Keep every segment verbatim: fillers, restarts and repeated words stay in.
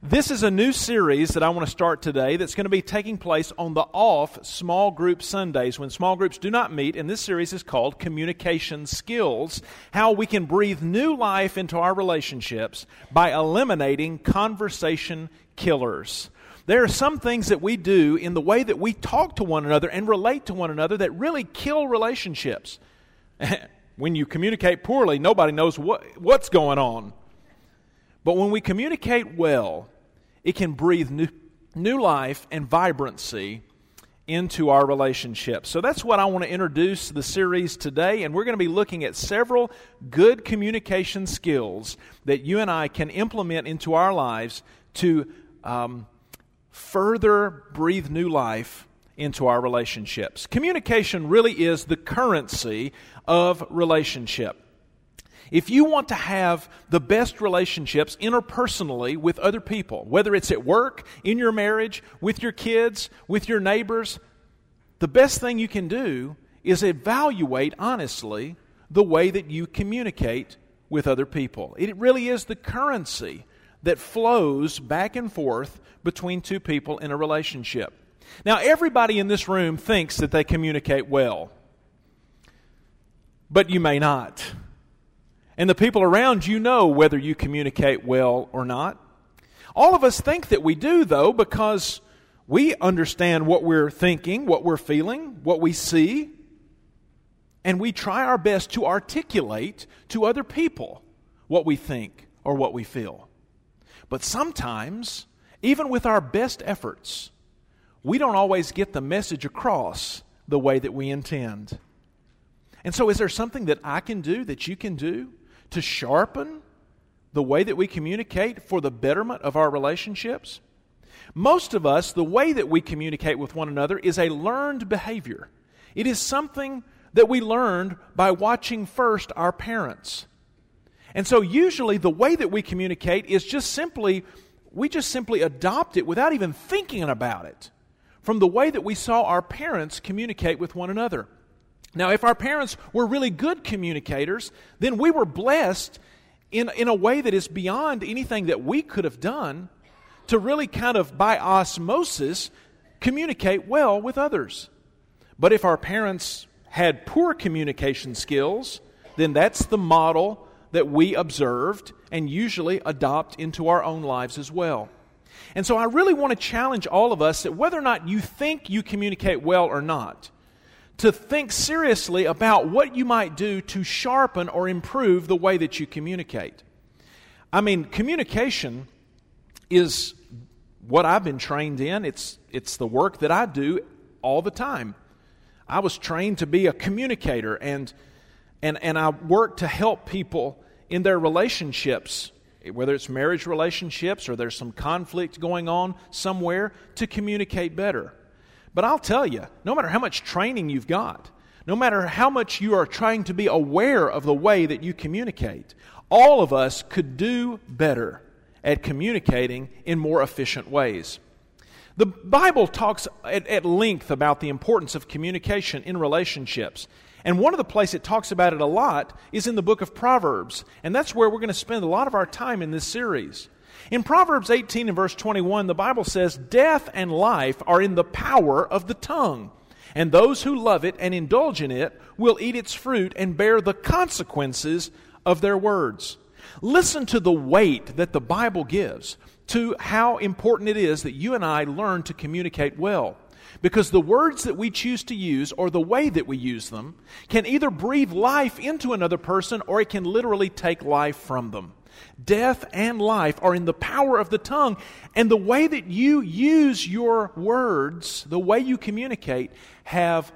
This is a new series that I want to start today that's going to be taking place on the off small group Sundays when small groups do not meet, and this series is called Communication Skills, how we can breathe new life into our relationships by eliminating conversation killers. There are some things that we do in the way that we talk to one another and relate to one another that really kill relationships. When you communicate poorly, nobody knows what, what's going on. But when we communicate well, it can breathe new, new life and vibrancy into our relationships. So that's what I want to introduce the series today, and we're going to be looking at several good communication skills that you and I can implement into our lives to um, further breathe new life into our relationships. Communication really is the currency of relationship. If you want to have the best relationships interpersonally with other people, whether it's at work, in your marriage, with your kids, with your neighbors, the best thing you can do is evaluate honestly the way that you communicate with other people. It really is the currency that flows back and forth between two people in a relationship. Now, everybody in this room thinks that they communicate well, but you may not. And the people around you know whether you communicate well or not. All of us think that we do, though, because we understand what we're thinking, what we're feeling, what we see, and we try our best to articulate to other people what we think or what we feel. But sometimes, even with our best efforts, we don't always get the message across the way that we intend. And so is there something that I can do, that you can do, to sharpen the way that we communicate for the betterment of our relationships? Most of us, the way that we communicate with one another is a learned behavior. It is something that we learned by watching first our parents. And so usually the way that we communicate is just simply, we just simply adopt it without even thinking about it from the way that we saw our parents communicate with one another. Now, if our parents were really good communicators, then we were blessed in, in a way that is beyond anything that we could have done to really kind of, by osmosis, communicate well with others. But if our parents had poor communication skills, then that's the model that we observed and usually adopt into our own lives as well. And so I really want to challenge all of us that whether or not you think you communicate well or not, to think seriously about what you might do to sharpen or improve the way that you communicate. I mean, communication is what I've been trained in. It's, it's the work that I do all the time. I was trained to be a communicator, and, and, and I work to help people in their relationships, whether it's marriage relationships or there's some conflict going on somewhere, to communicate better. But I'll tell you, no matter how much training you've got, no matter how much you are trying to be aware of the way that you communicate, all of us could do better at communicating in more efficient ways. The Bible talks at, at length about the importance of communication in relationships. And one of the places it talks about it a lot is in the book of Proverbs. And that's where we're going to spend a lot of our time in this series. In Proverbs eighteen and verse twenty-one, the Bible says, "Death and life are in the power of the tongue, and those who love it and indulge in it will eat its fruit and bear the consequences of their words." Listen to the weight that the Bible gives to how important it is that you and I learn to communicate well. Because the words that we choose to use or the way that we use them can either breathe life into another person or it can literally take life from them. Death and life are in the power of the tongue, and the way that you use your words, the way you communicate, have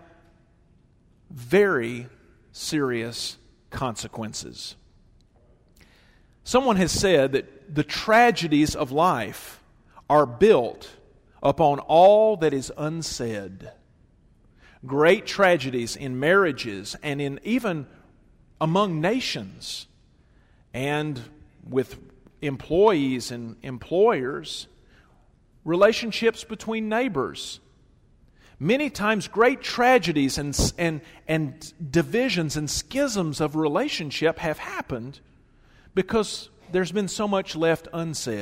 very serious consequences. Someone has said that the tragedies of life are built upon all that is unsaid. Great tragedies in marriages and in even among nations and with employees and employers, relationships between neighbors. Many times great tragedies and, and, and divisions and schisms of relationship have happened because there's been so much left unsaid.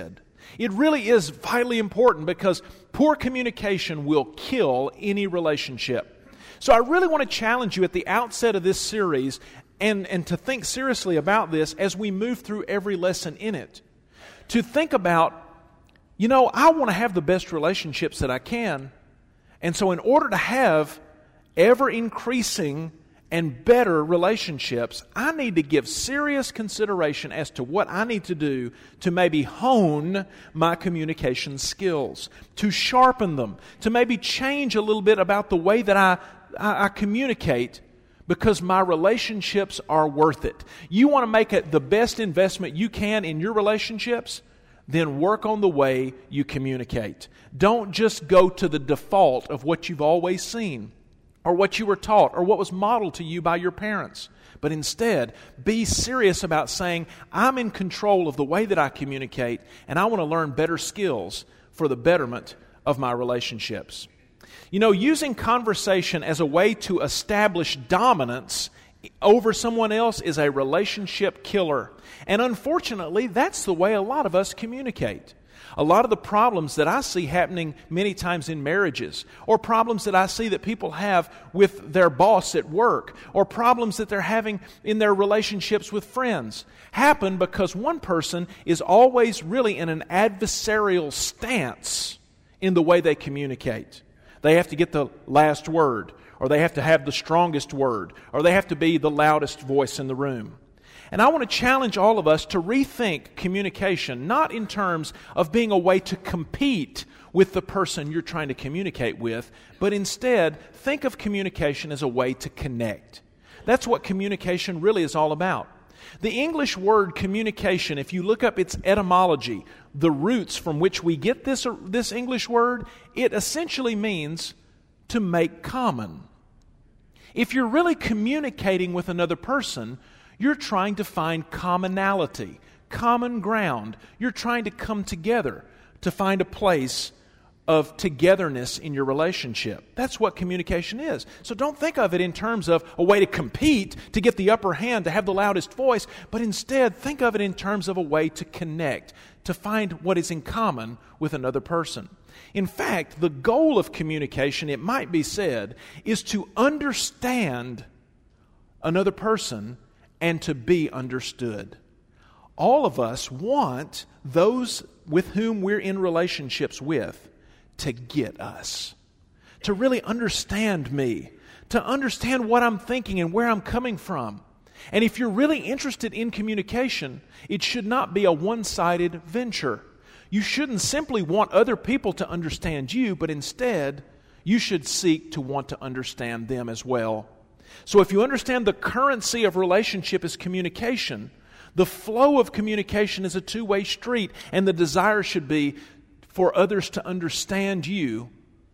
It really is vitally important because poor communication will kill any relationship. So I really want to challenge you at the outset of this series and, and to think seriously about this as we move through every lesson in it. To think about, you know, I want to have the best relationships that I can. And so in order to have ever-increasing and better relationships, I need to give serious consideration as to what I need to do to maybe hone my communication skills, to sharpen them, to maybe change a little bit about the way that I, I, I communicate, because my relationships are worth it. You want to make it the best investment you can in your relationships? Then work on the way you communicate. Don't just go to the default of what you've always seen, or what you were taught, or what was modeled to you by your parents. But instead, be serious about saying, I'm in control of the way that I communicate, and I want to learn better skills for the betterment of my relationships. You know, using conversation as a way to establish dominance over someone else is a relationship killer. And unfortunately, that's the way a lot of us communicate. A lot of the problems that I see happening many times in marriages, or problems that I see that people have with their boss at work, or problems that they're having in their relationships with friends, happen because one person is always really in an adversarial stance in the way they communicate. They have to get the last word, or they have to have the strongest word, or they have to be the loudest voice in the room. And I want to challenge all of us to rethink communication, not in terms of being a way to compete with the person you're trying to communicate with, but instead think of communication as a way to connect. That's what communication really is all about. The English word communication, if you look up its etymology, the roots from which we get this, this English word, it essentially means to make common. If you're really communicating with another person, you're trying to find commonality, common ground. You're trying to come together to find a place of togetherness in your relationship. That's what communication is. So don't think of it in terms of a way to compete, to get the upper hand, to have the loudest voice, but instead think of it in terms of a way to connect, to find what is in common with another person. In fact, the goal of communication, it might be said, is to understand another person and to be understood. All of us want those with whom we're in relationships with to get us, to really understand me, to understand what I'm thinking and where I'm coming from. And if you're really interested in communication, it should not be a one-sided venture. You shouldn't simply want other people to understand you, but instead, you should seek to want to understand them as well. So if you understand the currency of relationship is communication, the flow of communication is a two-way street, and the desire should be for others to understand you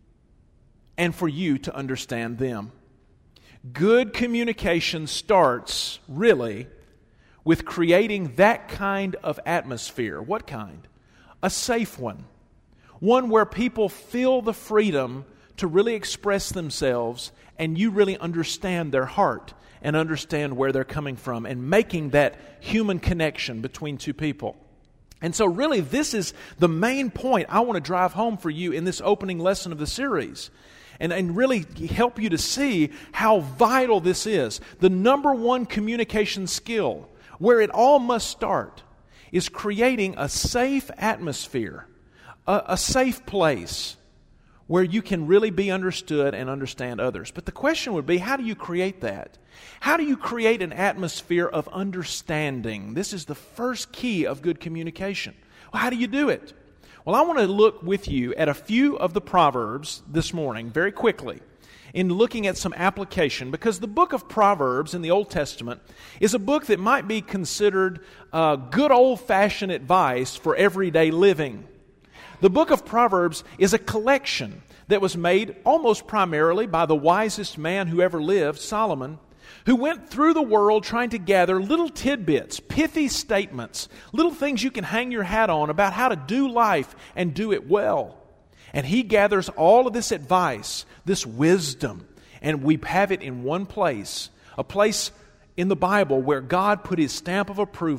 and for you to understand them. Good communication starts, really, with creating that kind of atmosphere. What kind? A safe one. One where people feel the freedom to really express themselves, and you really understand their heart and understand where they're coming from, and making that human connection between two people. And so really this is the main point I want to drive home for you in this opening lesson of the series, and, and really help you to see how vital this is. The number one communication skill, where it all must start, is creating a safe atmosphere, a, a safe place where you can really be understood and understand others. But the question would be, how do you create that? How do you create an atmosphere of understanding? This is the first key of good communication. Well, how do you do it? Well, I want to look with you at a few of the Proverbs this morning, very quickly, in looking at some application, because the book of Proverbs in the Old Testament is a book that might be considered uh, good old-fashioned advice for everyday living. The book of Proverbs is a collection that was made almost primarily by the wisest man who ever lived, Solomon, who went through the world trying to gather little tidbits, pithy statements, little things you can hang your hat on about how to do life and do it well. And he gathers all of this advice, this wisdom, and we have it in one place, a place in the Bible where God put His stamp of approval,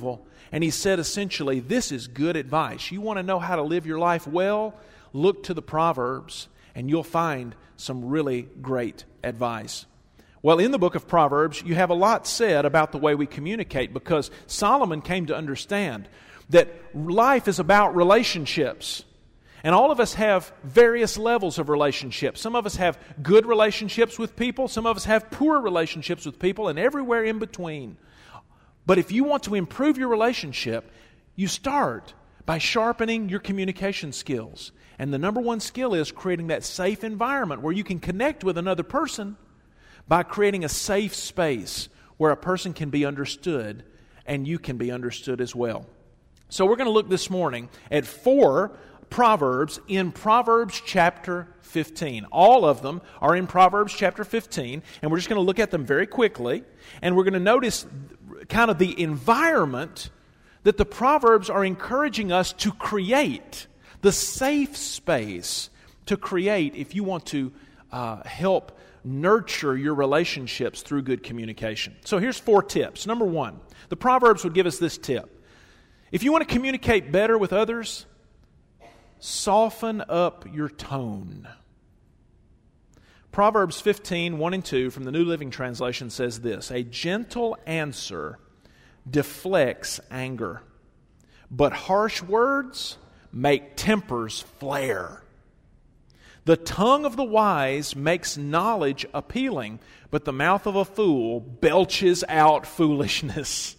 And he said essentially, this is good advice. You want to know how to live your life well? Look to the Proverbs, and you'll find some really great advice. Well, in the book of Proverbs, you have a lot said about the way we communicate, because Solomon came to understand that life is about relationships. And all of us have various levels of relationships. Some of us have good relationships with people. Some of us have poor relationships with people, and everywhere in between. But if you want to improve your relationship, you start by sharpening your communication skills. And the number one skill is creating that safe environment where you can connect with another person by creating a safe space where a person can be understood and you can be understood as well. So we're going to look this morning at four Proverbs in Proverbs chapter fifteen. All of them are in Proverbs chapter fifteen, and we're just going to look at them very quickly, and we're going to notice kind of the environment that the Proverbs are encouraging us to create, the safe space to create if you want to uh, help nurture your relationships through good communication. So here's four tips. Number one, the Proverbs would give us this tip. If you want to communicate better with others, soften up your tone. Proverbs fifteen, one and two from the New Living Translation says this: a gentle answer deflects anger, but harsh words make tempers flare. The tongue of the wise makes knowledge appealing, but the mouth of a fool belches out foolishness.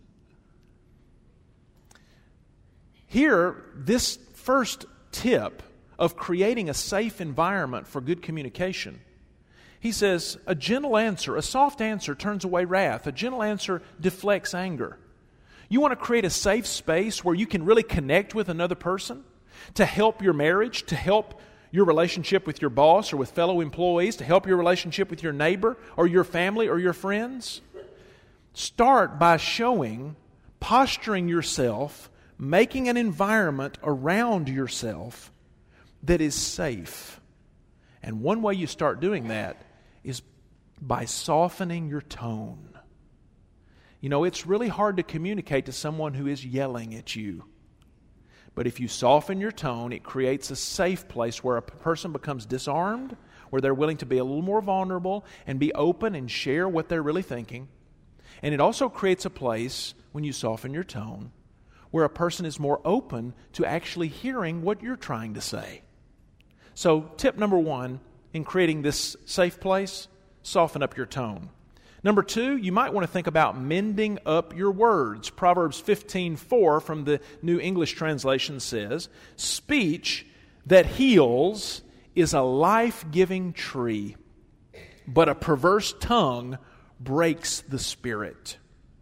Here, this first tip of creating a safe environment for good communication, he says, a gentle answer, a soft answer turns away wrath. A gentle answer deflects anger. You want to create a safe space where you can really connect with another person to help your marriage, to help your relationship with your boss or with fellow employees, to help your relationship with your neighbor or your family or your friends. Start by showing, posturing yourself, making an environment around yourself that is safe. And one way you start doing that is by softening your tone. You know, it's really hard to communicate to someone who is yelling at you. But if you soften your tone, it creates a safe place where a person becomes disarmed, where they're willing to be a little more vulnerable and be open and share what they're really thinking. And it also creates a place, when you soften your tone, where a person is more open to actually hearing what you're trying to say. So, tip number one in creating this safe place, soften up your tone. Number two, you might want to think about mending up your words. Proverbs fifteen four from the New English Translation says, speech that heals is a life-giving tree, but a perverse tongue breaks the spirit.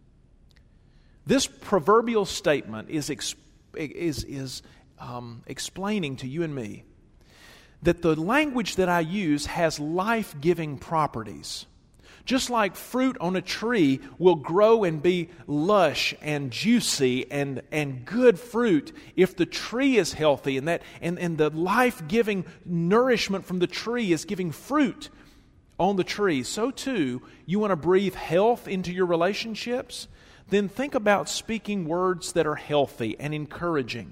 This proverbial statement is ex- is, is um, explaining to you and me that the language that I use has life-giving properties. Just like fruit on a tree will grow and be lush and juicy and, and good fruit if the tree is healthy and, that, and, and the life-giving nourishment from the tree is giving fruit on the tree, so too, you want to breathe health into your relationships? Then think about speaking words that are healthy and encouraging.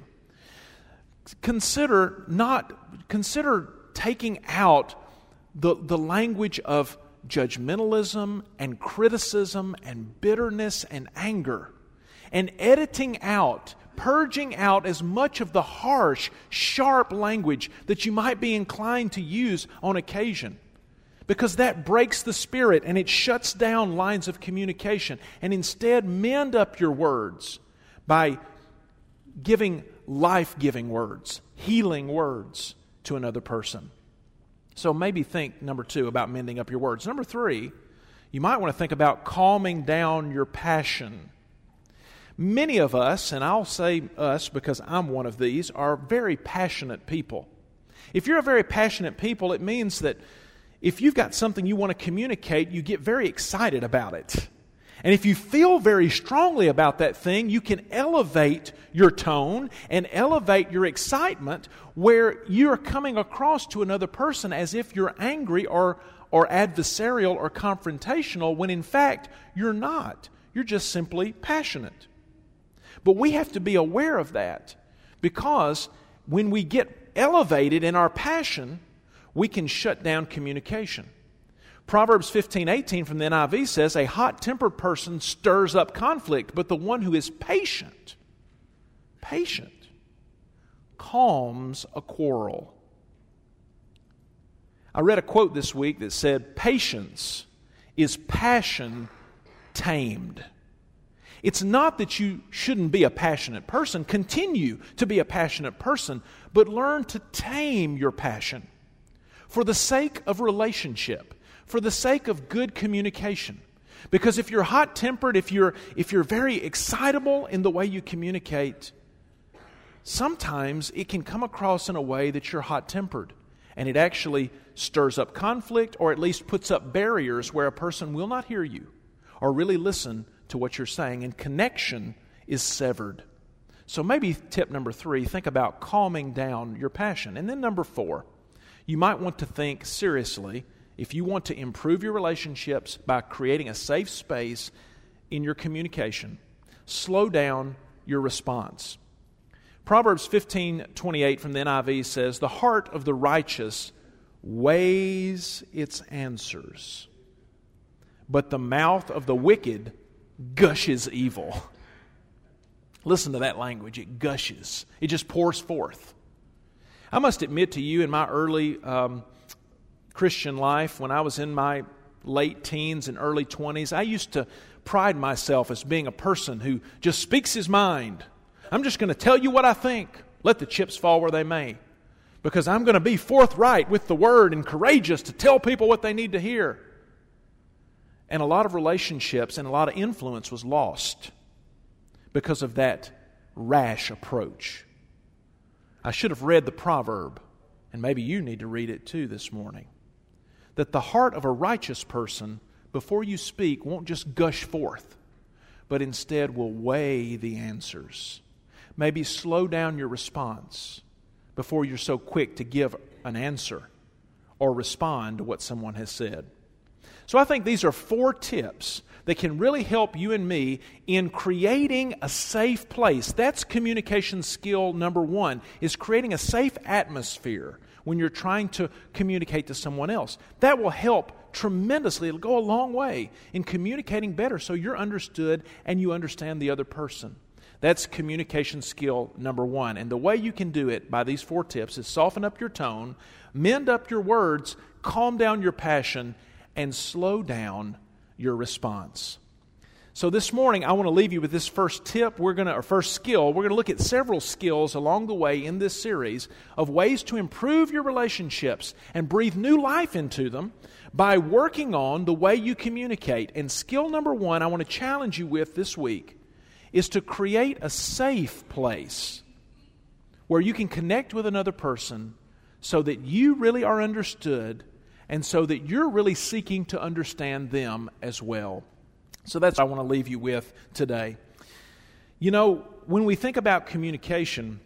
Consider not consider taking out the, the language of judgmentalism and criticism and bitterness and anger, and editing out, purging out as much of the harsh, sharp language that you might be inclined to use on occasion. Because that breaks the spirit and it shuts down lines of communication. And instead, mend up your words by giving life-giving words, healing words to another person. So maybe think, number two, about mending up your words. Number three, you might want to think about calming down your passion. Many of us, and I'll say us because I'm one of these, are very passionate people. If you're a very passionate people, it means that if you've got something you want to communicate, you get very excited about it. And if you feel very strongly about that thing, you can elevate your tone and elevate your excitement where you're coming across to another person as if you're angry or, or adversarial or confrontational, when in fact you're not. You're just simply passionate. But we have to be aware of that, because when we get elevated in our passion, we can shut down communication. Proverbs fifteen eighteen from the N I V says, a hot-tempered person stirs up conflict, but the one who is patient, patient, calms a quarrel. I read a quote this week that said, patience is passion tamed. It's not that you shouldn't be a passionate person. Continue to be a passionate person, but learn to tame your passion for the sake of relationship, for the sake of good communication. Because if you're hot-tempered, if you're if you're very excitable in the way you communicate, sometimes it can come across in a way that you're hot-tempered, and it actually stirs up conflict, or at least puts up barriers where a person will not hear you or really listen to what you're saying, and connection is severed. So maybe tip number three, think about calming down your passion. And then number four, you might want to think seriously, if you want to improve your relationships by creating a safe space in your communication, slow down your response. Proverbs fifteen twenty-eight from the N I V says, the heart of the righteous weighs its answers, but the mouth of the wicked gushes evil. Listen to that language. It gushes. It just pours forth. I must admit to you, in my early um, Christian life, when I was in my late teens and early twenties, I used to pride myself as being a person who just speaks his mind. I'm just going to tell you what I think. Let the chips fall where they may. Because I'm going to be forthright with the Word and courageous to tell people what they need to hear. And a lot of relationships and a lot of influence was lost because of that rash approach. I should have read the proverb, and maybe you need to read it too this morning, that the heart of a righteous person, before you speak, won't just gush forth, but instead will weigh the answers. Maybe slow down your response before you're so quick to give an answer or respond to what someone has said. So I think these are four tips that can really help you and me in creating a safe place. That's communication skill number one, is creating a safe atmosphere when you're trying to communicate to someone else. That will help tremendously. It'll go a long way in communicating better so you're understood and you understand the other person. That's communication skill number one. And the way you can do it by these four tips is soften up your tone, mend up your words, calm down your passion, and slow down your response. So this morning, I want to leave you with this first tip, we're going to, or first skill. We're going to look at several skills along the way in this series of ways to improve your relationships and breathe new life into them by working on the way you communicate. And skill number one I want to challenge you with this week is to create a safe place where you can connect with another person so that you really are understood and so that you're really seeking to understand them as well. So that's what I want to leave you with today. You know, when we think about communication,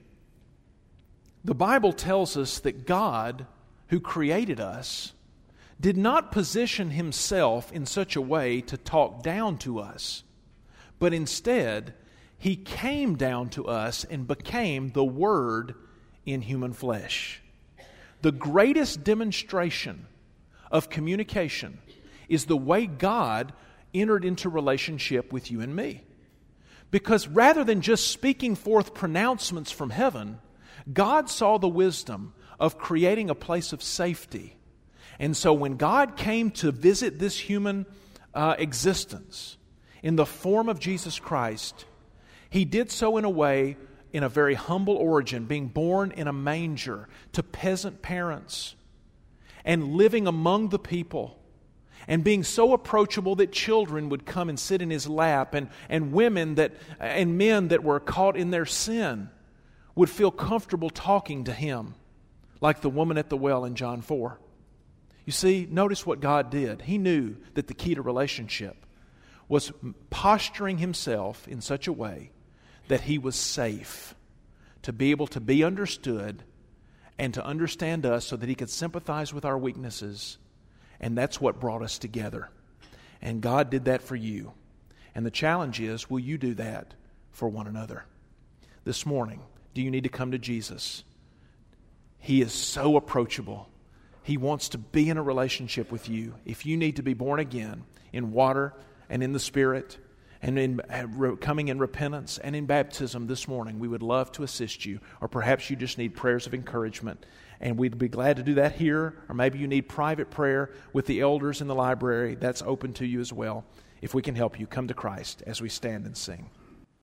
the Bible tells us that God, who created us, did not position Himself in such a way to talk down to us, but instead, He came down to us and became the Word in human flesh. The greatest demonstration of communication is the way God entered into relationship with you and me. Because rather than just speaking forth pronouncements from heaven, God saw the wisdom of creating a place of safety. And so when God came to visit this human uh, existence in the form of Jesus Christ, He did so in a way, in a very humble origin, being born in a manger to peasant parents and living among the people and being so approachable that children would come and sit in His lap, and, and women that and men that were caught in their sin would feel comfortable talking to Him, like the woman at the well in John four. You see, notice what God did. He knew that the key to relationship was posturing Himself in such a way that He was safe to be able to be understood and to understand us so that He could sympathize with our weaknesses. And that's what brought us together. And God did that for you. And the challenge is, will you do that for one another. This morning, do you need to come to Jesus? He is so approachable. He wants to be in a relationship with you. If you need to be born again in water and in the Spirit, and in coming in repentance and in baptism this morning, we would love to assist you. Or perhaps you just need prayers of encouragement, and we'd be glad to do that here. Or maybe you need private prayer with the elders in the library. That's open to you as well. If we can help you, come to Christ as we stand and sing.